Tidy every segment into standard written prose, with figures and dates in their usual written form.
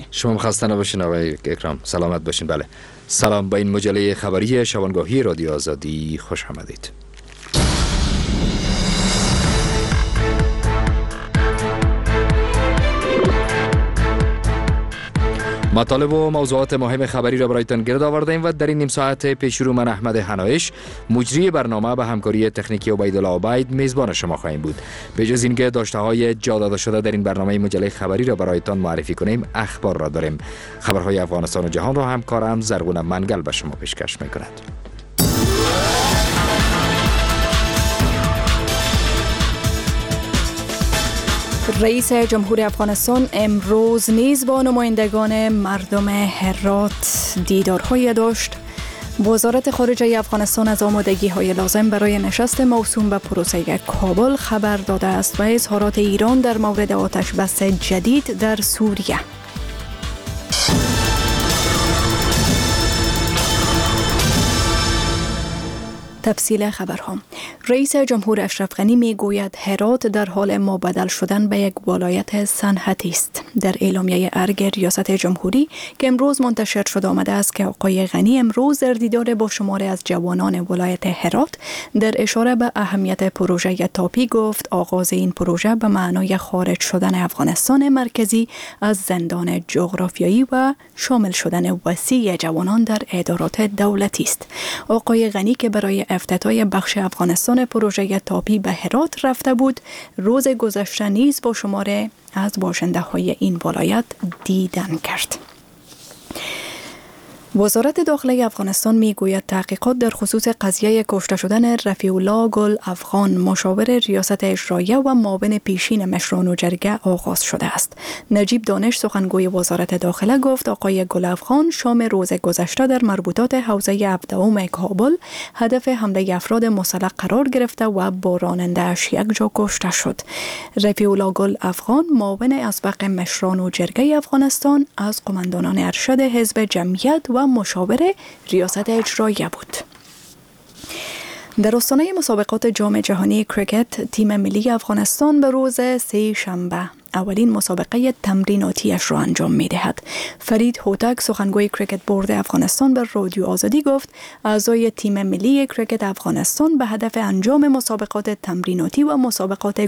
شما خسته نباشین آقای اکرام، سلامت باشین. بله، سلام، به این مجله خبری شبانگاهی رادیو آزادی خوش آمدید. مطالب و موضوعات مهم خبری را برایتان گرد آوردیم و در این نیم ساعت پیش رو من احمد حنایش، مجری برنامه به همکاری تکنیکی عبیدالله عبید، میزبان شما خواهیم بود. به جز اینکه داشته‌های جا داده شده در این برنامه مجله خبری را برایتان معرفی کنیم، اخبار را داریم. خبرهای افغانستان و جهان را همکارم زرغون منگل به شما پیشکش می‌کند. رئیس جمهور افغانستان امروز نیز با نمایندگان مردم هرات دیدارهای داشت. وزارت خارجه افغانستان از آمادگی‌های لازم برای نشست موسوم به پروسه کابل خبر داده است و اظهارات ایران در مورد آتش‌بس جدید در سوریه. تفصیل خبرها. رئیس جمهور اشرف غنی میگوید هرات در حال مبادل شدن به یک ولایت صنعتی است. در اعلامیه ارگ ریاست جمهوری که امروز منتشر شده آمده است که آقای غنی امروز در دیدار با شماری از جوانان ولایت هرات در اشاره به اهمیت پروژه تاپی گفت آغاز این پروژه به معنای خارج شدن افغانستان مرکزی از زندان جغرافیایی و شامل شدن وسیع جوانان در ادارات دولتی است. آقای غنی که برای افتتاح بخش افغانستان پروژه تاپی به هرات رفته بود، روز گذشته نیز با شماره از باشنده های این ولایت دیدن کرد. وزارت داخلی افغانستان میگوید تحقیقات در خصوص قضیه کشته شدن رفیع الله گل افغان مشاور ریاست اجراییه و معاون پیشین مشران و جرگه آغاز شده است. نجیب دانش سخنگوی وزارت داخله گفت آقای گل افغان شام روز گذشته در مربوطات حوزه ابدعوم کابل هدف حمله افراد مسلح قرار گرفته و با راننده‌اش یک جا کشته شد. رفیع الله گل افغان معاون اسبق مشران و جرگه افغانستان از قماندانان ارشد حزب جمعیت و مشاور ریاست اجراییه بود. در آستانه مسابقات جام جهانی کریکت تیم ملی افغانستان به روز سه شنبه اولین مسابقه تمریناتیش را انجام می‌دهد. فرید هوتک سخنگوی کریکت بورد افغانستان به رادیو آزادی گفت اعضای تیم ملی کریکت افغانستان به هدف انجام مسابقات تمریناتی و مسابقات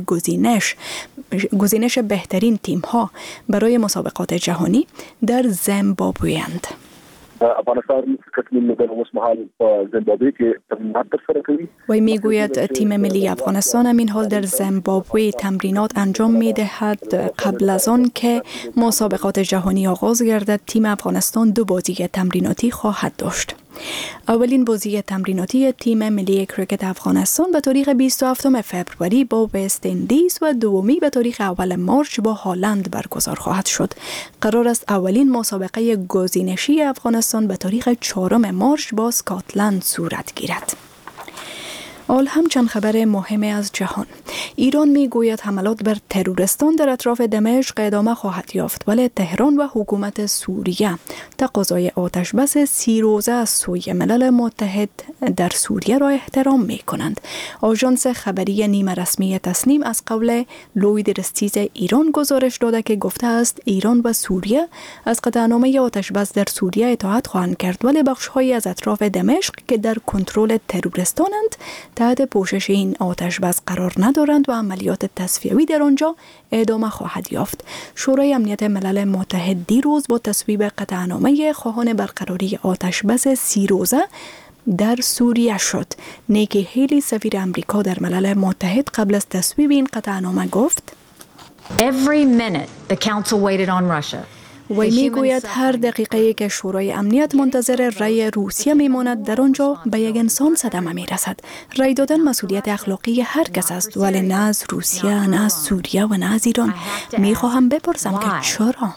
گزینش بهترین تیم‌ها برای مسابقات جهانی در زیمبابوی‌اند. افغانستان کرکټ ملي لوبډله اوس مهال په زیمبابوې کې تمرینات ترسره کوي. و میگوید تیم ملی افغانستان همین حال در زیمبابوی تمرینات انجام می‌دهد. قبل از آن که مسابقات جهانی آغاز گردد تیم افغانستان 2 بازی تمریناتی خواهد داشت. اولین بازی تمریناتی تیم ملی کریکت افغانستان به تاریخ 27 فوریه با وست اندیز و دومی به تاریخ اول مارچ با هلند برگزار خواهد شد. قرار است اولین مسابقه گزینشی افغانستان به تاریخ 4 مارچ با اسکاتلند صورت گیرد. حال هم چند خبر مهم از جهان. ایران میگوید حملات بر تروریستان در اطراف دمشق ادامه خواهد یافت ولی تهران و حکومت سوریه تقاضای آتش‌بس 30 روزه از سوی ملل متحد در سوریه را احترام می کنند. آژانس خبری نیمه رسمی تسنیم از قول لوید رستیز ایران گزارش داده که گفته است ایران و سوریه از قطعنامه آتش‌بس در سوریه اطاعت خواهند کرد ولی بخش‌هایی از اطراف دمشق که در کنترل تروریستانند تحت پوشش این آتش‌بس قرار ندارند و عملیات تصفیوی در آنجا ادامه خواهد یافت. شورای امنیت ملل متحد دیروز با تصویب قطعنامه خواهان برقراری آتش‌بس 30 روزه در سوریه شد. نیکی هیلی سفیر امریکا در ملل متحد قبل از تصویب این قطعنامه گفت Every minute the council waited on Russia. وی میگوید هر دقیقه‌ای که شورای امنیت منتظر رأی روسیه میماند در آنجا به یک انسان صدمه میرسد. رأی دادن مسئولیت اخلاقی هر کس است ولی نه از روسیه، نه از سوریه و نه از ایران. میخواهم بپرسم که چرا؟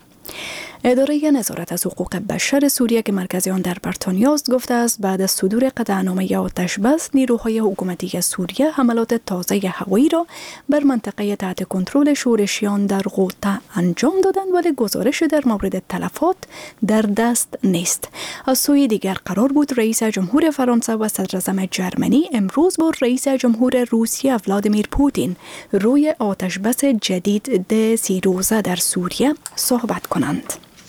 اداره نظارت از حقوق بشر سوریه که مرکز آن در بریتانیا است گفته است بعد از صدور قطعنامه آتش‌بس نیروهای حکومتی سوریه حملات تازه هوایی را بر منطقه تحت کنترل شورشیان در غوطه انجام دادند ولی گزارش در مورد تلفات در دست نیست. از سوی دیگر قرار بود رئیس جمهور فرانسه و صدراعظم جرمنی امروز با رئیس جمهور روسیه ولادیمیر پوتین روی آتش‌بس جدید 30 روزه در سوریه صحبت کنند.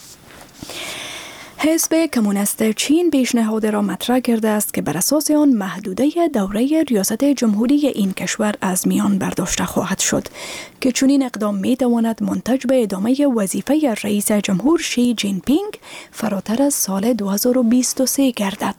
حزب کمونیست چین پیشنهاد را مطرح کرده است که بر اساس آن محدوده دوره ریاست جمهوری این کشور از میان برداشته خواهد شد که چنین اقدام می تواند منتج به ادامه وظیفه رئیس جمهور شی جین پینگ فراتر از سال 2023 گردد.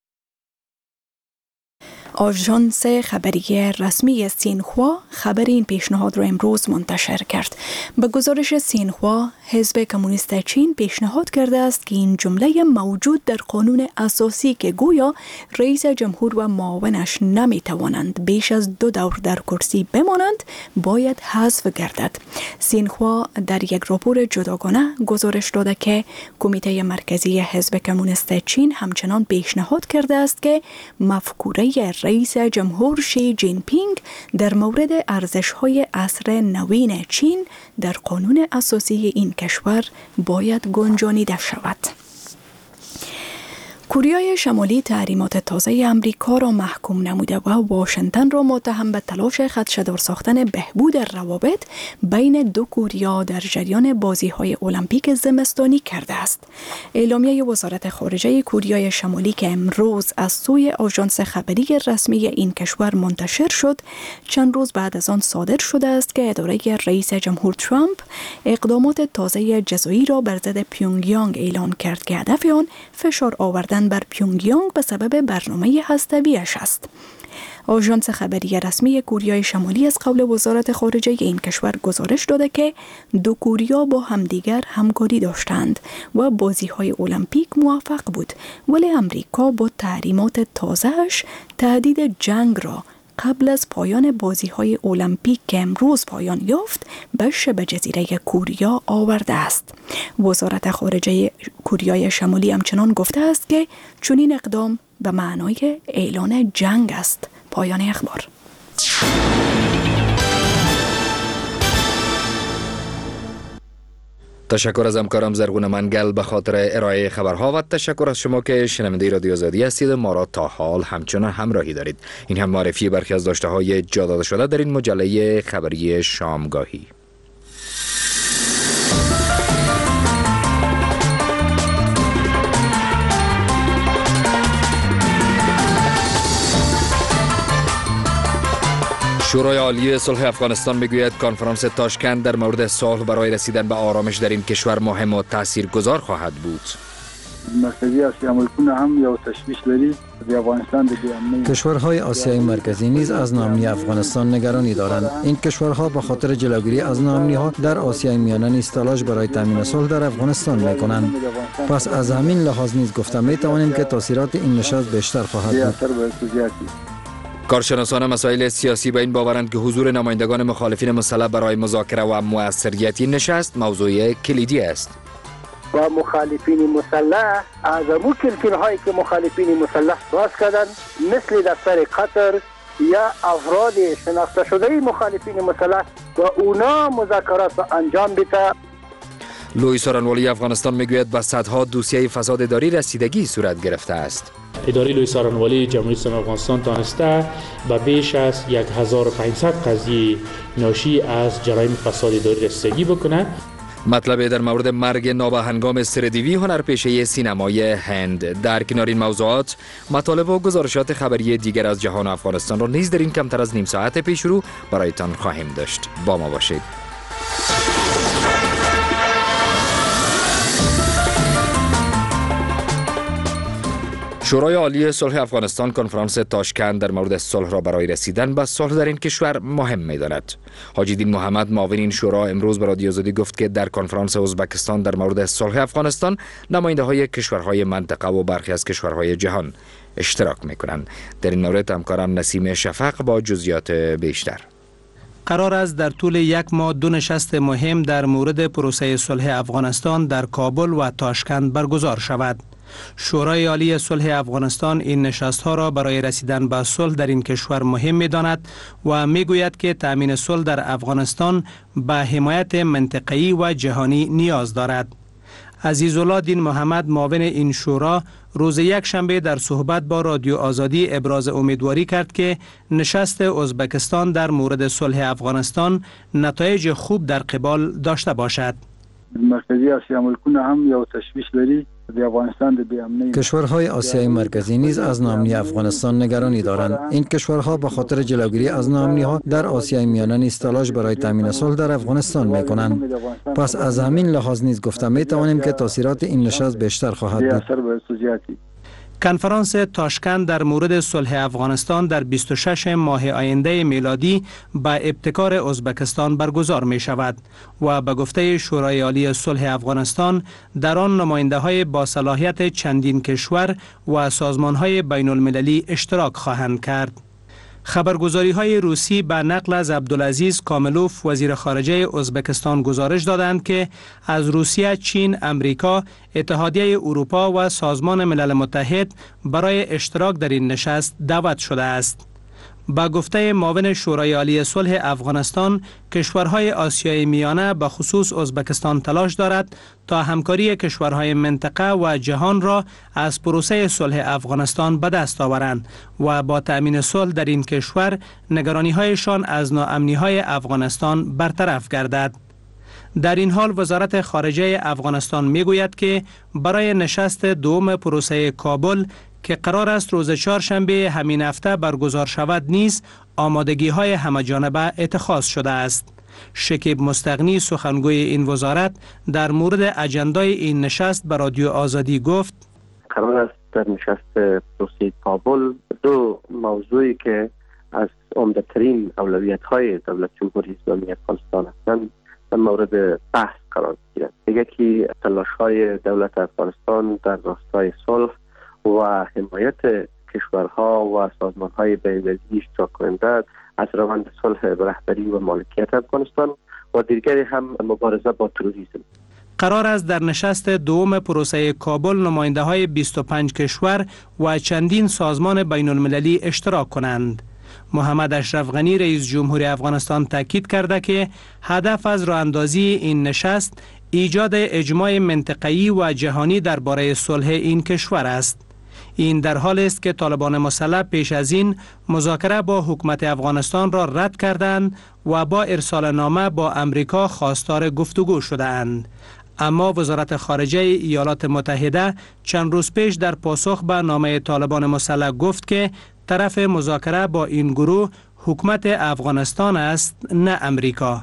آژانس خبری رسمی سینخوا خبر این پیشنهاد را امروز منتشر کرد. به گزارش سینخوا، حزب کمونیست چین پیشنهاد کرده است که این جمله موجود در قانون اساسی که گویا رئیس جمهور و معاونش نمی توانند بیش از 2 دور در کرسی بمانند باید حذف گردد. سینخوا در یک راپور جداگانه گزارش داده که کمیته مرکزی حزب کمونیست چین همچنان پیشنهاد کرده است که مفکوره رئیس جمهور شی جین پینگ در مورد ارزش‌های عصر نوین چین در قانون اساسی این کشور باید گنجانیده شود. کره شمالی تحریمات تازه امریکا را محکوم نموده و واشنگتن را متهم به تلاش خدشه‌دار ساختن بهبود روابط بین دو کره در جریان بازی‌های المپیک زمستانی کرده است. اعلامیه وزارت خارجه کره شمالی که امروز از سوی آژانس خبری رسمی این کشور منتشر شد، چند روز بعد از آن صادر شده است که اداره رئیس جمهور ترامپ اقدامات تازه جزایی را بر ضد پیونگیانگ اعلان کرد که هدف آن فشار آوردن بر پیونگیانگ به سبب برنامه هسته‌ایش است. آژانس خبری رسمی کره شمالی از قول وزارت خارجه این کشور گزارش داده که دو کره با همدیگر همکاری داشتند و بازی‌های المپیک موفق بود، ولی امریکا با تحریمات تازه‌اش تهدید جنگ را قبل از پایان بازی‌های المپیک که امروز پایان یافت به شبه جزیره کوریا آورده است. وزارت خارجه کره شمالی همچنان گفته است که چنین اقدام به معنای اعلان جنگ است. پایان اخبار. تشکر از همکارم زرغون منگل به خاطر ارائه خبرها و تشکر از شما که شنونده رادیو آزادی هستید. ما را تا حال همچنان همراهی دارید. این هم معرفی برخی از داشته‌های جا داده شده در این مجله خبری شامگاهی. شورای عالی صلح افغانستان میگوید کنفرانس تاشکند در مورد صلح برای رسیدن به آرامش در این کشور مهم و تاثیرگذار خواهد بود. مرکزی آسیا ملکونه هم یا تشویش لري د افغانستان د امنیت. کشورهای آسیای مرکزی نیز از ناامنی افغانستان نگرانی دارند. این کشورها به خاطر جلوگیری از ناامنی‌ها در آسیای میانه نیز تلاش برای تامین صلح در افغانستان می‌کنند. پس از همین لحاظ نیز گفته می‌توانیم که تاثیرات این نشست بیشتر خواهد بود. کارشناسان مسائل سیاسی به این باورند که حضور نمایندگان مخالفین مسلح برای مذاکره و موثریت این نشست موضوع کلیدی است. و مخالفین مسلح از امو کلکل‌هایی که مخالفین مسلح باز کردن مثل دفتر قطر یا افراد شناخته شده مخالفین مسلح و اونا مذاکرات را انجام بده. لوی سارنوالی افغانستان میگوید به صدها دوسیه فساد اداری رسیدگی صورت گرفته است. اداره لوی سارنوالی جمهوری اسلامی افغانستان تانسته به بیش از 1500 قضیه ناشی از جرایم فساد اداری رسیدگی بکنه. مطلب در مورد مرگ نابهنگام سردیوی هنرپیشه سینمای هند. در کنار این موضوعات مطالب و گزارشات خبری دیگر از جهان و افغانستان را نیز در این کمتر از نیم ساعت پیش رو برایتان خواهیم داشت. با ما باشید. شورای عالی صلح افغانستان کنفرانس تاشکند در مورد صلح را برای رسیدن به صلح در این کشور مهم می‌داند. حاجی دین محمد معاون این شورا امروز به رادیو آزادی گفت که در کنفرانس ازبکستان در مورد صلح افغانستان نماینده‌های کشورهای منطقه و برخی از کشورهای جهان اشتراک می‌کنند. در این مورد همکارم نسیم شفق با جزئیات بیشتر. قرار است در طول یک ماه 2 نشست مهم در مورد پروسه صلح افغانستان در کابل و تاشکند برگزار شود. شورای عالی صلح افغانستان این نشست‌ها را برای رسیدن به صلح در این کشور مهم می‌داند و می‌گوید که تأمین صلح در افغانستان به حمایت منطقه‌ای و جهانی نیاز دارد. عزیزالله دین محمد معاون این شورا روز یکشنبه در صحبت با رادیو آزادی ابراز امیدواری کرد که نشست ازبکستان در مورد صلح افغانستان نتایج خوب در قبال داشته باشد. مرکزی آسیا ملکونه هم یا تشویش لري کشورهای آسیای مرکزی نیز از ناامنی افغانستان نگرانی دارند. این کشورها به خاطر جلوگیری از ناامنی‌ها در آسیای میانه نیز تلاش برای تامین صلح در افغانستان می‌کنند. پس از همین لحاظ نیز گفته می‌توانیم که تاثیرات این نشست بیشتر خواهد بود. کنفرانس تاشکند در مورد صلح افغانستان در 26 ماه آینده میلادی به ابتکار ازبکستان برگزار می شود و به گفته شورای عالی صلح افغانستان در آن نماینده های با صلاحیت چندین کشور و سازمان های بین المللی اشتراک خواهند کرد. خبرگزاری های روسی به نقل از عبدالعزیز کاملوف وزیر خارجه ازبکستان گزارش دادند که از روسیه، چین، امریکا، اتحادیه اروپا و سازمان ملل متحد برای اشتراک در این نشست دعوت شده است. با گفته معاون شورای عالی صلح افغانستان، کشورهای آسیای میانه به خصوص ازبکستان تلاش دارد تا همکاری کشورهای منطقه و جهان را از پروسه صلح افغانستان به دست آورند و با تأمین صلح در این کشور نگرانی‌هایشان از ناامنی‌های افغانستان برطرف گردد. در این حال وزارت خارجه افغانستان میگوید که برای نشست دوم پروسه کابل که قرار است روز چهارشنبه همین هفته برگزار شود نیز آمادگی‌های همه‌جانبه اتخاذ شده است. شکیب مستغنی سخنگوی این وزارت در مورد اجندای این نشست به رادیو آزادی گفت: قرار است در نشست پروسه کابل دو موضوعی که از عمده‌ترین اولویت‌های دولت جمهوری اسلامی افغانستان هستند در مورد بحث قرار گیرد. یکی تلاش‌های دولت افغانستان در راستای صلح و حمایت کشورها و سازمان‌های بین‌المللی اشتراک کننده از روند صلح به رهبری و مالکیت افغانستان و دیگری هم مبارزه با تروریسم. قرار است در نشست دوم پروسه کابل نماینده های 25 کشور و چندین سازمان بین المللی اشتراک کنند. محمد اشرف غنی رئیس جمهور افغانستان تاکید کرده که هدف از راه اندازی این نشست ایجاد اجماع منطقه‌ای و جهانی درباره صلح این کشور است. این در حال است که طالبان مسلح پیش از این مذاکره با حکومت افغانستان را رد کردند و با ارسال نامه با امریکا خواستار گفتگو شدند. اما وزارت خارجه ایالات متحده چند روز پیش در پاسخ به نامه طالبان مسلح گفت که طرف مذاکره با این گروه حکومت افغانستان است، نه امریکا.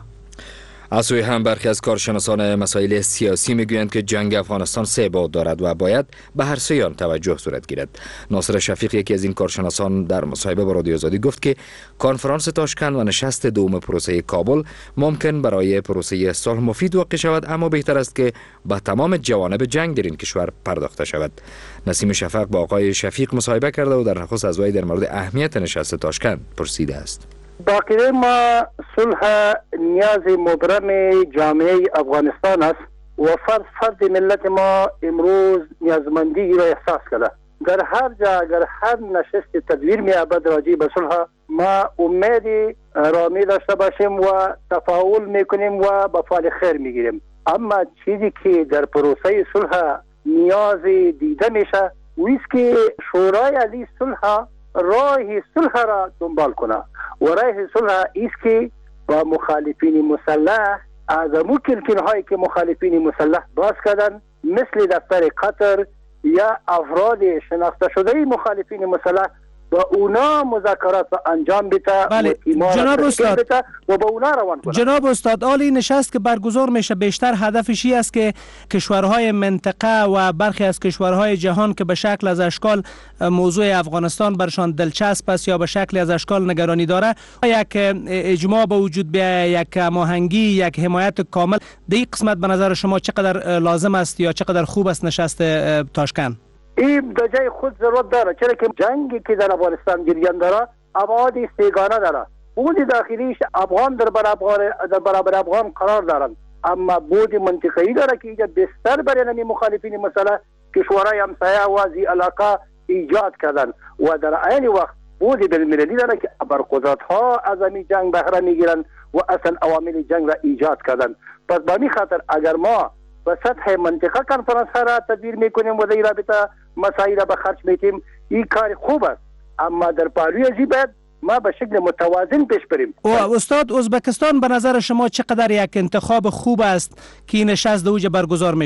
از سوی هم برخی از کارشناسان مسائل سیاسی میگویند که جنگ افغانستان سه بعد دارد و باید به هر سه آن توجه صورت گیرد. ناصر شفیق یکی از این کارشناسان در مصاحبه با رادیو آزادی گفت که کنفرانس تاشکند و نشست دوم پروسه کابل ممکن برای پروسه صلح مفید واقع شود، اما بهتر است که به تمام جوانب جنگ در این کشور پرداخته شود. نسیم شفق با آقای شفیق مصاحبه کرده و در نخست از وی در مورد اهمیت نشست تاشکند پرسیده است. باقی ما صلح نیاز مبرم جامعه افغانستان است و فرد ملت ما امروز نیازمندی را احساس کرده. در هر جا اگر هر نشست تدویر می‌یابد راجع به صلح، ما امید را می داشته باشیم و تفاعل میکنیم و به فعل خیر میگیریم. اما چیزی که در پروسه صلح نیاز دیده میشه ویست که شورای عالی صلح راه صلح را دنبال کنه و راه صلح ایست که با مخالفین مسلح از ممکن هایی که مخالفین مسلح باز کردن مثل دفتر قطر یا افراد شناخته شده مخالفین مسلح با اونا مذاکرات انجام بده. بله جناب استاد و با اونا روان کنه. جناب استاد، عالی نشست که برگزار میشه بیشتر هدفش این است که کشورهای منطقه و برخی از کشورهای جهان که به شکل از اشکال موضوع افغانستان برشان دلچسب است یا به شکل از اشکال نگرانی داره، یک اجماع به وجود بیاید، یک هماهنگی، یک حمایت کامل. در این قسمت به نظر شما چقدر لازم است یا چقدر خوب است نشست تاشکند؟ این در جای خود ضرورت داره، چرا که جنگی که در افغانستان جریان داره ابعاد سیگانه داره. بود داخلیش افغان در برابر افغان قرار دارند، اما بود منطقه‌ای داره که اینجا بستر برای نمی مخالفین مسئله کشورهای همسایه و زی علاقه ایجاد کردن و در عین وقت بود بالمللی داره که ابرقدرت‌ها از این جنگ بهره میگیرن و اصلا عوامل جنگ را ایجاد کردن. پس به این خاطر اگر ما به سطح منطقه کنفرانس ها را تدبیر میکنیم و در رابطه مسائل را به خرج میتیم، این کار خوب است، اما در پالوی ازی باید ما به شکل متوازن پیش بریم. و استاد، ازبکستان به نظر شما چقدر یک انتخاب خوب است که این نشست دوجه برگزار میشه؟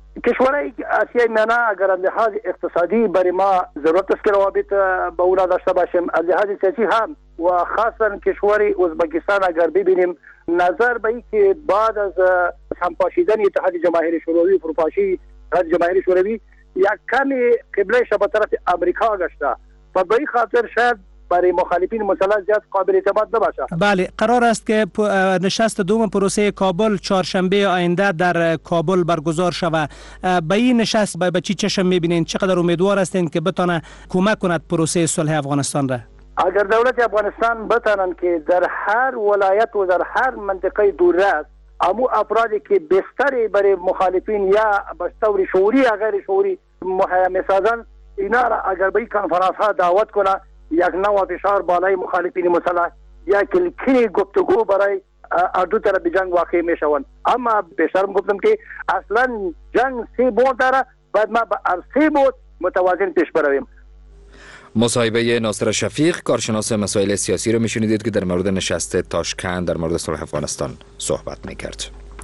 کشورهای آسیای میانه اگر از لحاظ اقتصادی برای ما ضرورت است که روابط با اونا داشته باشیم، از لحاظ سیاسی هم و خاصا کشور ازبکستان اگر ببینیم، نظر به این که بعد از همپاشیدن اتحاد جماهیر شوروی و فروپاشی اتحاد جماهیر شوروی یک کمی قبلهش به طرف امریکا گشته و به این خاطر شاید برای مخالفین مسلح زیاد قابل اعتماد نباشه. بله، قرار است که نشست دوم پروسه کابل چهارشنبه آینده در کابل برگزار شود. به این نشست به چی چشم می‌بینید؟ چقدر امیدوار هستید که بتونه کمک کند پروسه صلح افغانستان را؟ اگر دولت افغانستان بتانند که در هر ولایت و در هر منطقه دوررس امو افرادی که بستری برای مخالفین یا به طور شعوری یا غیر شعوری مهیا می‌سازند، اینا را اگر به این کنفرانس ها دعوت کنه، یک نوع فشار بالای مخالفین مسلح یا کلکین گفتگو برای دو طرف جنگ واقع می شوند. اما پیشترم گفتم که اصلا جنگ سه بود داره، بعد ما به سه بود متوازن پیش برویم. مصاحبه ناصر شفیق، کارشناس مسائل سیاسی رو میشنیدید که در مورد نشست تاشکند در مورد صلح افغانستان صحبت میکرد.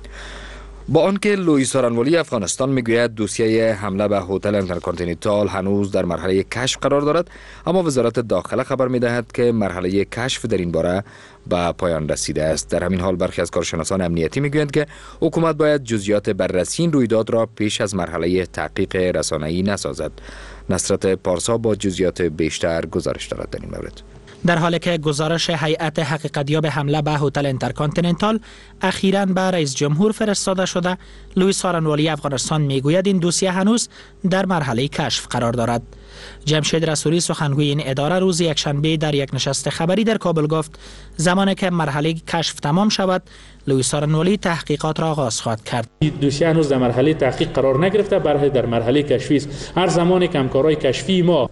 با آنکه لوئیس آرانوالی افغانستان میگوید دوسیه حمله به هتل انترکانتیننتال هنوز در مرحله کشف قرار دارد، اما وزارت داخله خبر میدهد که مرحله کشف در این باره به پایان رسیده است. در همین حال برخی از کارشناسان امنیتی میگویند که حکومت باید جزئیات بررسی این رویداد را پیش از مرحله تحقیق رسانه‌ای نسازد. نصرت پارسا با جزئیات بیشتر گزارش دارد در این مورد. در حالی که گزارش هیئت حقیقتیاب حمله به هتل انترکانتیننتال اخیراً به رئیس جمهور فرستاده شده، لوئیس آرانوالی افغانستان میگوید این دوسیه هنوز در مرحله کشف قرار دارد. جمشید رسولی سخنگوی این اداره روز یکشنبه در یک نشست خبری در کابل گفت زمانی که مرحله کشف تمام شود، لوئیس آرانوالی تحقیقات را آغاز خواهد کرد. دوسیه هنوز در مرحله تحقیق قرار نگرفته، برای در مرحله کشفی است. هر زمانی که همکارای کشفی ما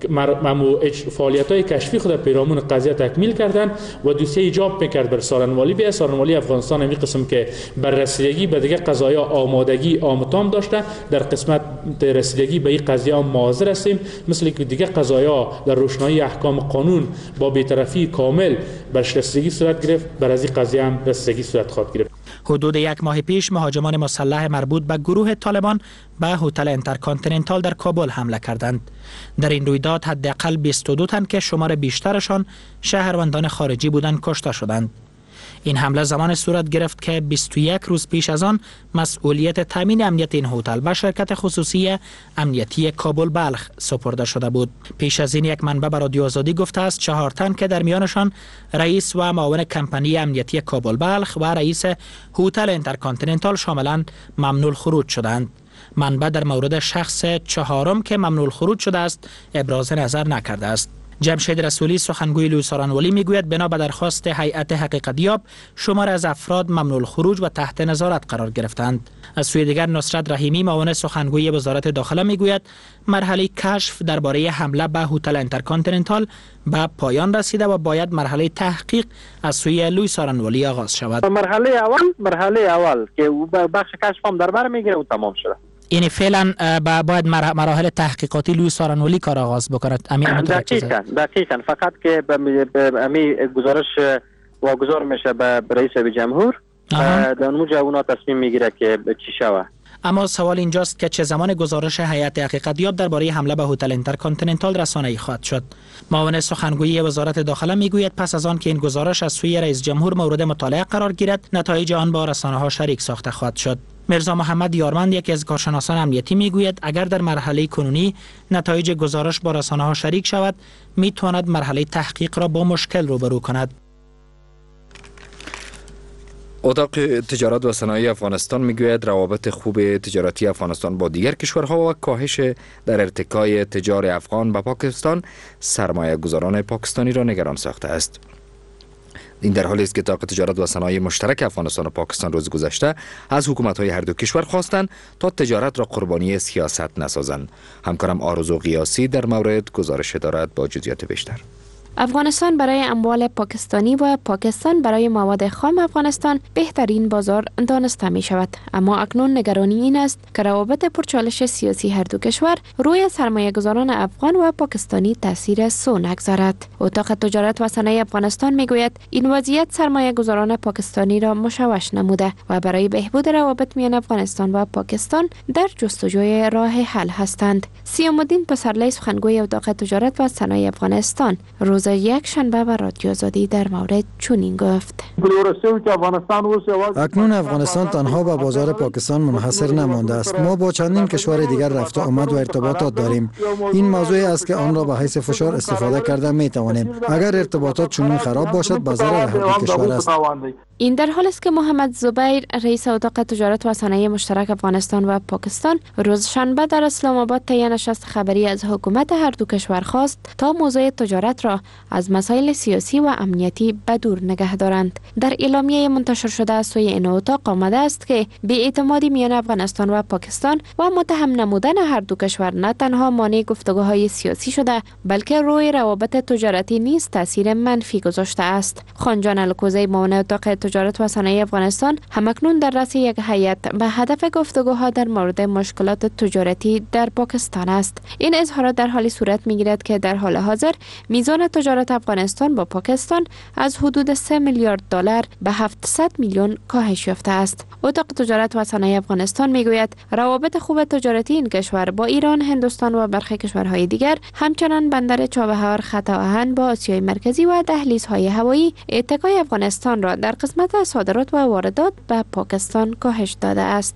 فعالیت‌های کشفی خود پیرامون قضیه تکمیل کردند و دوسیه ایجاب می‌کرد بر آرانوالی بیاید، آرانوالی افغانستان همین قسم که بر رسیدگی به دیگه قضایا آمادگی آمتام داشته، در قسمت رسیدگی به این قضیه حاضر هستیم، مثل که دیگه قضایا در روشنایی احکام قانون با بی‌طرفی کامل بر رسیدگی صورت گرفت، بر از این قضیه هم رسیدگی صورت خواهد گرفت. حدود یک ماه پیش مهاجمان مسلح مربوط به گروه طالبان به هتل انترکانتیننتال در کابل حمله کردند. در این رویداد حداقل 22 تن که شمار بیشترشان شهروندان خارجی بودند کشته شدند. این حمله زمان صورت گرفت که 21 روز پیش از آن مسئولیت تامین امنیت این هتل به شرکت خصوصی امنیتی کابل بلخ سپرده شده بود. پیش از این یک منبع به رادیو آزادی گفته است 4 تن که در میانشان رئیس و معاون کمپانی امنیتی کابل بلخ و رئیس هتل انترکانتیننتال شاملا ممنوع الخروج شدند. منبع در مورد شخص 4م که ممنوع الخروج شده است ابراز نظر نکرده است. جمشید رسولی سخنگوی لوئیس آرانوالی میگوید بنا به درخواست هیئت حقیقتیاب شمار از افراد ممنوع الخروج و تحت نظارت قرار گرفتند. از سوی دیگر نصرت رحیمی معاون سخنگوی وزارت داخله میگوید مرحله کشف درباره حمله به هتل انترکانتیننتال به پایان رسیده و باید مرحله تحقیق از سوی لوئیس آرانوالی آغاز شود. مرحله اول که بخش کشف هم در بر میگیره و تمام شده. یعنی فعلا باید مراحل تحقیقاتی لوئیس آرانوالی کار آغاز بکند. دقیقاً فقط که امی گزارش واگذار میشه به رئیس جمهور، در اونجا اونا تصمیم میگیره که چی شود. اما سوال اینجاست که چه زمان گزارش هیئت حقیقتیاب درباره حمله به هتل انترکانتیننتال رسانه‌ای خواهد شد؟ معاون سخنگوی وزارت داخله میگوید پس از آن که این گزارش از سوی رئیس جمهور مورد مطالعه قرار گیرد، نتایج آن با رسانه‌ها شریک ساخته خواهد شد. میرزا محمد یارمند یکی از کارشناسان امنیتی میگوید اگر در مرحله کنونی نتایج گزارش با رسانه‌ها شریک شود، میتواند مرحله تحقیق را با مشکل روبرو کند. اتاق تجارت و صنایع افغانستان میگوید روابط خوب تجارتی افغانستان با دیگر کشورها و کاهش در ارتکای تجار افغان به پاکستان سرمایه گذاران پاکستانی را نگران ساخته است. این در حالی است که اتاق تجارت و صنایع مشترک افغانستان و پاکستان روز گذشته از حکومت‌های هر دو کشور خواستند تا تجارت را قربانی سیاست نسازند. همکارم آرزو قیاسی در مورد گزارش دارد با جزئیات بیشتر. افغانستان برای اموال پاکستانی و پاکستان برای مواد خام افغانستان بهترین بازار دانسته می شود. اما اکنون نگرانی این است که روابط پرچالش سیاسی هر دو کشور روی سرمایه گذاران افغان و پاکستانی تاثیر سو نگذارد. اتاق تجارت و صنایع افغانستان می گوید این وضعیت سرمایه گذاران پاکستانی را مشوش نموده و برای بهبود روابط میان افغانستان و پاکستان در جستجوی راه حل هستند. سیام الدین پسرلی سخنگوی اتاق تجارت و صنایع افغانستان روز یک شنبه به رادیو آزادی در مورد چنین گفت: اکنون افغانستان تنها به بازار پاکستان منحصر نمانده است. ما با چندین کشور دیگر رفت و آمد و ارتباطات داریم. این موضوعی است که آن را به حیث فشار استفاده کرده می توانیم. اگر ارتباطات چنین خراب باشد به ضرر هر دو کشور است. این در حال است که محمد زبیر رئیس اتاق تجارت و صنایع مشترک افغانستان و پاکستان روز شنبه در اسلام آباد طی نشست خبری از حکومت هر دو کشور خواست تا موضوع تجارت را از مسائل سیاسی و امنیتی بدور نگه دارند. در اعلامیه منتشر شده از سوی این اتاق آمده است که بی‌اعتمادی میان افغانستان و پاکستان و متهم نمودن هر دو کشور نه تنها مانع گفتگوهای سیاسی شده بلکه روی روابط تجارتی نیز تاثیر منفی گذاشته است. خانجان الکوزی معاون اتاق تجارت و صنایع افغانستان همکنون در رأس یک هیئت به هدف گفتگوها در مورد مشکلات تجارتی در پاکستان است. این اظهارات در حالی صورت می‌گیرد که در حال حاضر میزان تجارت افغانستان با پاکستان از حدود 3 میلیارد دلار به 700 میلیون کاهش یافته است. اتاق تجارت و صنایع افغانستان میگوید روابط خوب تجارتی این کشور با ایران، هندوستان و برخی کشورهای دیگر همچنان بندر چابهار، خط آهن با آسیای مرکزی و دهلیزهای هوایی اتکای افغانستان را در قسمت صادرات و واردات به پاکستان کاهش داده است.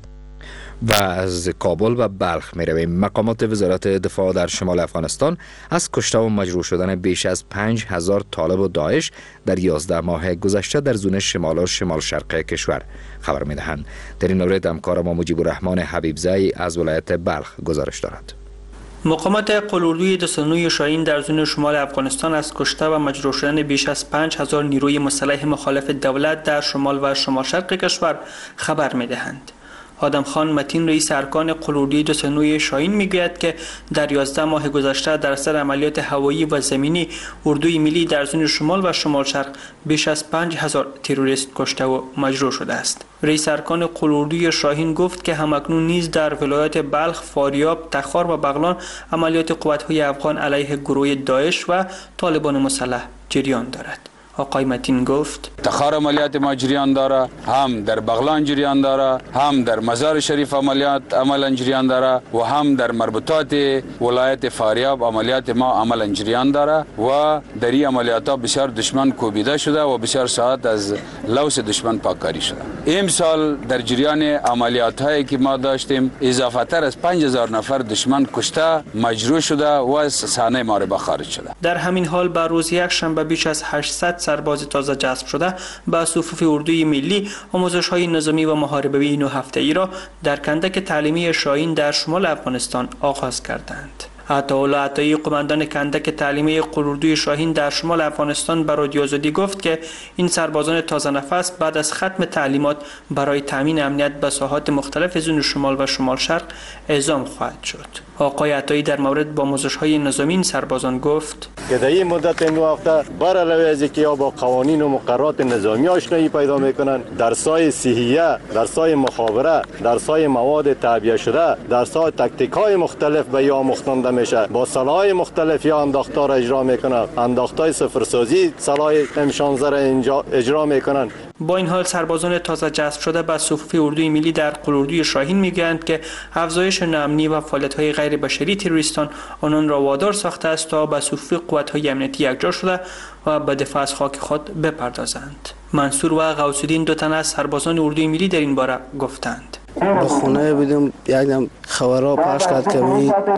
و از کابل و بلخ می رویم. مقامات وزارت دفاع در شمال افغانستان از کشته و مجروح شدن بیش از 5000 طالب و داعش در 11 ماه گذشته در زون شمال و شمال شرقی کشور خبر می دهند. در این مورد همکار ما مجیب الرحمن حبیبزئی از ولایت بلخ گزارش دارد. مقامات قلعه‌روی دسنوی شاهین در زون شمال افغانستان از کشته و مجروح شدن بیش از 5000 نیروی مسلح مخالف دولت در شمال و شمال شرق کشور خبر می دهند. آدم خان متین رئیس ارکان قلعه‌روی دسنوی شاهین میگوید که در 11 ماه گذشته در اثر عملیات هوایی و زمینی اردوی ملی در زون شمال و شمال شرق بیش از 5000 تروریست کشته و مجروح شده است. رئیس ارکان قلعه‌روی شاهین گفت که همکنون نیز در ولایات بلخ، فاریاب، تخار و بغلان عملیات قوت‌های افغان علیه گروه داعش و طالبان مسلح جریان دارد. آقای متین گفت تخار عملیات ما جریان داره، هم در بغلان جریان داره، هم در مزار شریف عملیات عملا جریان داره و هم در مربوطات ولایت فاریاب عملیات ما عملا جریان داره و در این عملیات ها بسیار دشمن کوبیده شده و بسیار ساعت از لوث دشمن پاککاری شده. امسال در جریان عملیات هایی که ما داشتیم اضافه تر از 5000 نفر دشمن کشته، مجروح شده و از صحنه ما خارج شده. در همین حال بر روز یک شنبه بیش از 800 سرباز تازه جذب شده به صفوف اردوی ملی آموزش‌های نظامی و محاربه‌ای 9 هفته‌ای را در کندک تعلیمی شاهین در شمال افغانستان آغاز کردند. عطاالله عطایی قماندان کندک تعلیمی قلعه‌روی شاهین در شمال افغانستان به رادیو آزادی گفت که این سربازان تازه نفس بعد از ختم تعلیمات برای تامین امنیت به ساحات مختلف زون شمال و شمال شرق اعزام خواهد شد. آقای عطایی در مورد با آموزش‌های نظامی این سربازان گفت که در این مدت 9 هفته بر علاوه از اینکه یا با قوانین و مقررات نظامی آشنایی پیدا میکنن، درس‌های صحیحه، درس‌های مخابره، درس‌های مواد تعبیه شده، درس‌های تاکتیک‌های مختلف به یا مخوانده میشه، با سلاح‌های مختلف یا انداخت‌ها را اجرا میکنن، انداخت‌های صفرسازی سلاح M16 را اجرا میکنن. با این حال سربازان تازه جذب شده به صفوف اردوی ملی در قلعه‌روی شاهین میگویند که افزایش ناامنی و فعالیت‌های غیر بشری تروریستان آنان را وادار ساخته است تا به صفوف قوت‌های امنیتی یکجا شده و به دفاع از خاک خود بپردازند. منصور و غوث‌الدین دو تن از سربازان اردوی ملی در این باره گفتند به خونه بودم، یک خبرها پخش کرد که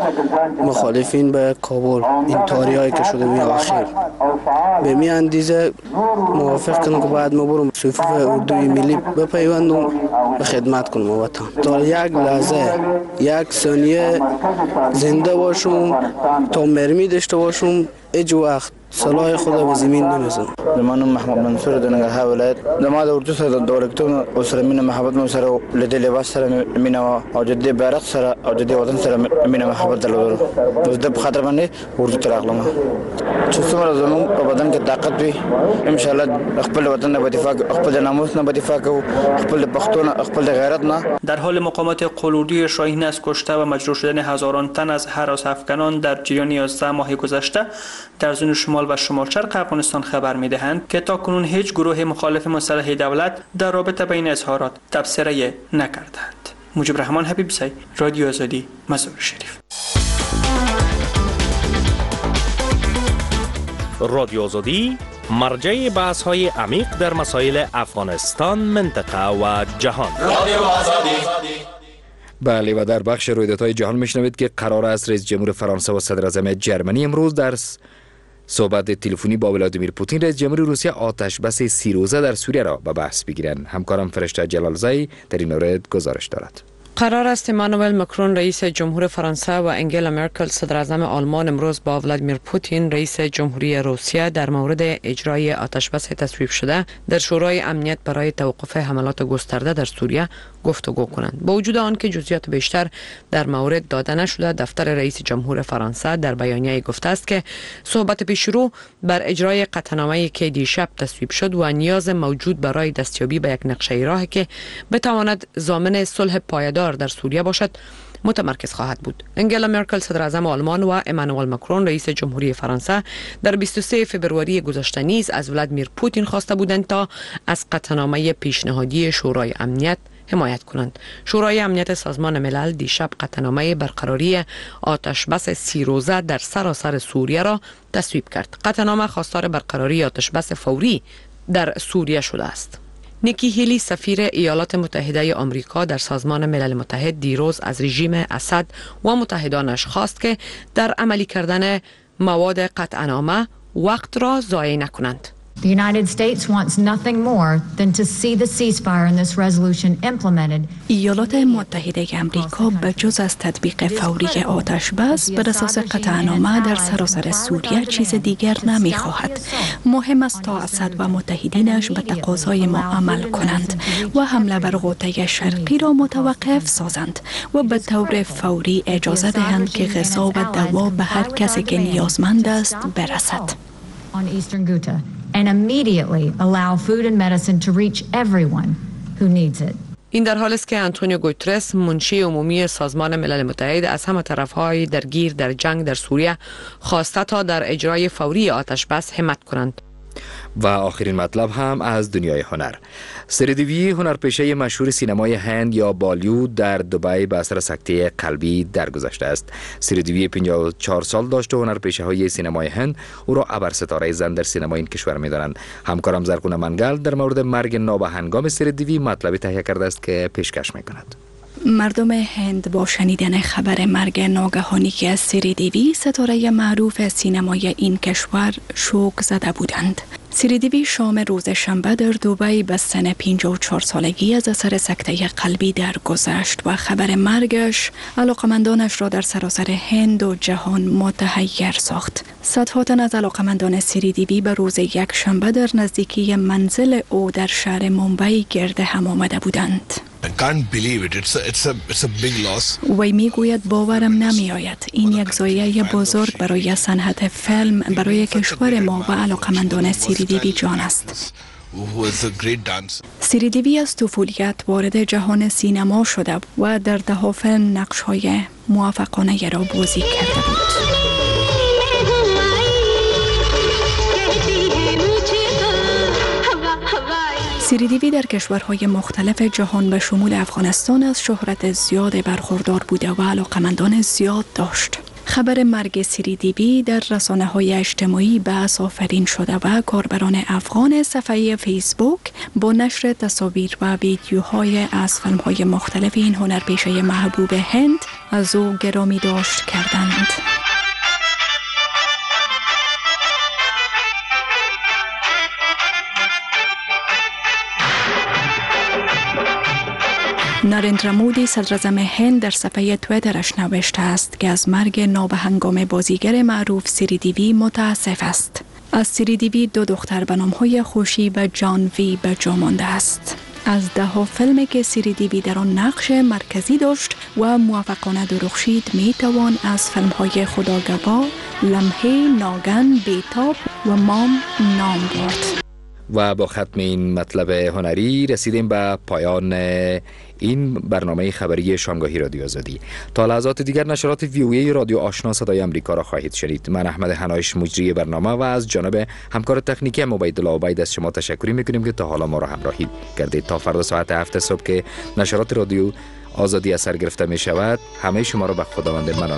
مخالفین به کابل این تاریایی که شده می آخر به می اندیزه موافق کنم که بعد ما برم صفوف اردوی ملی بپیوندم به خدمت کنم وطن. تا یک لحظه یک ثانیه زنده باشم تا مرمی داشته باشم، هیچ وقت صلاح خود به زمین نمیزن. من محمد منصور د ننګرهار ولایت د ما د اردو سره د ورکتون او سره مینه محبت مو سره له دې لباس سره مینه او د دې بیرغ سره او د دې وطن سره مینه محبت درلود. اوس د خاطر باندې اردو ته راغلم چې څومره زموږ په بدن کې طاقت وي ان شاء الله خپل وطن نه دفاع خپل ناموس نه دفاع کوو خپل پښتون خپل غیرت نه. در حال مقامات قلوردی شاهین از کشته و مجروح شدن هزاران تن از هراس افغانان در جریان 11 ماه گذشته در زون شمال و شمال شرق افغانستان خبر می‌دهند که تاکنون هیچ گروه مخالف مسلح دولت در رابطه با این اظهارات تبصره نکردند. مجیب رحمان حبیب‌زی، رادیو آزادی، مزار شریف. رادیو آزادی مرجع بحث‌های عمیق در مسائل افغانستان، منطقه و جهان. رادیو آزادی. بله و در بخش رویدادهای جهان میشنوید که قرار است رئیس جمهور فرانسه و صدر اعظم جرمنی امروز در صحبت تلفنی با ولادیمیر پوتین رئیس جمهور روسیه آتش بس 30 روزه در سوریه را به بحث بگیرند. همکارم فرشته جلالزایی در این مورد گزارش دارد. قرار است امانوئل مکرون رئیس جمهور فرانسه و انگلا مرکل صدر اعظم آلمان امروز با ولادیمیر پوتین رئیس جمهوری روسیه در مورد اجرای آتشبس تصویب شده در شورای امنیت برای توقف حملات گسترده در سوریه گفتگو کنند. با وجود آنکه جزئیات بیشتر در مورد داده نشده، دفتر رئیس جمهور فرانسه در بیانیه گفته است که صحبت پیشرو بر اجرای قطعنامه‌ای که دیشب تصویب شد و نیاز موجود برای دستیابی به یک نقشه راهی که بتواند ضامن صلح پایدار در سوریه باشد متمرکز خواهد بود. انگلا مرکل صدر اعظم آلمان و امانوئل مکرون رئیس جمهوری فرانسه در 23 فوریه گذشته نیز از ولادیمیر پوتین خواسته بودند تا از قطعنامه پیشنهادی شورای امنیت حمایت کنند. شورای امنیت سازمان ملل دیشب قطعنامه برقراری آتشبس 30 روزه در سراسر سوریه را تصویب کرد. قطعنامه خواستار برقراری آتشبس فوری در سوریه شده است. نیکی هیلی سفیر ایالات متحده آمریکا در سازمان ملل متحد دیروز از رژیم اسد و متحدانش خواست که در عملی کردن مواد قطعنامه وقت را ضایع نکنند. The United States wants nothing more than to see the ceasefire in this resolution implemented. ایالات متحده آمریکا به جز از تطبیق فوری آتش بس بر اساس قطعنامه در سراسر سوریه چیز دیگر نمی‌خواهد. مهم است تا اسد و متحدینش به تقاضای ما عمل کنند و حمله بر غوطه شرقی را متوقف سازند و به طور فوری اجازه دهند که غذا و دوا به هر کسی که نیازمند است برسد. On Eastern Ghouta and immediately allow food and medicine to reach everyone who needs it. این در حالی است که آنتونیو گوترس منشی عمومی سازمان ملل متحد از همه طرف‌های درگیر در جنگ در سوریه خواسته تا در اجرای فوری آتش بس همت کنند. و آخرین مطلب هم از دنیای هنر. سریدیوی هنرپیشه مشهور سینمای هند یا بالیوود در دبی به اثر سکته قلبی درگذشته است. سریدیوی 54 سال داشت و هنرپیشه های سینمای هند او را ابرستاره زن در سینما این کشور می‌دانند. همکارم زرگونه منگل در مورد مرگ نابهنگام سریدیوی مطلبی تهیه کرده است که پیشکش می‌کند. مردم هند با شنیدن خبر مرگ ناگهانی که از سریدیوی ستاره معروف سینمای این کشور شوک زده بودند. سریدیوی شام روز شنبه در دبی به سن 54 سالگی از اثر سکته قلبی درگذشت و خبر مرگش علاقمندانش را در سراسر هند و جهان متحیر ساخت. صدها تن از علاقمندان سریدیوی به روز یک شنبه در نزدیکی منزل او در شهر ممبئی گرد هم آمده بودند. I can't believe it. It's a big loss. وی میگوید باورم نمی آید. این یک ضایعه بزرگ برای صنعت فیلم، برای کشور ما و علاقمندان سریدیوی جان است. سریدیوی از طفولیت وارد جهان سینما شده و در ده‌ها فیلم نقش‌های موفقانه را بازی کرده بود. سریدیوی در کشورهای مختلف جهان به شمول افغانستان از شهرت زیاد برخوردار بوده و علاقمندان زیاد داشت. خبر مرگ سریدیوی در رسانه‌های اجتماعی بحث آفرین شده و کاربران افغان صفحه فیسبوک با نشر تصاویر و ویدیوهای از فیلم‌های مختلف این هنرپیشه محبوب هند از او گرامی داشت کردند. نریندرا مودی صدر اعظم هند در صفحه توییترش نوشته است که از مرگ نابهنگام بازیگر معروف سریدیوی متاسف است. از سیریدیوی 2 دختر به نام‌های خوشی و جانوی به جا مانده است. از 10 فیلمی که سیریدیوی در آن نقش مرکزی داشت و موفقانه درخشید می توان از فیلم‌های خداگواه، لمحه، ناگن، بیتاب و مام نام برد. و با ختم این مطلب هنری رسیدیم به پایان این برنامه خبری شامگاهی رادیو آزادی. تا لحظات دیگر نشرات ویوی رادیو آشنا صدای امریکا را خواهید شنید. من احمد حنایش مجری برنامه و از جانب همکار تکنیکی عبیدالله عبید از شما تشکر می‌کنیم که تا حالا ما را همراهی کردید. تا فردا ساعت 7 صبح که نشرات رادیو آزادی اثر گرفته می شود، همه شما را به خداوند منان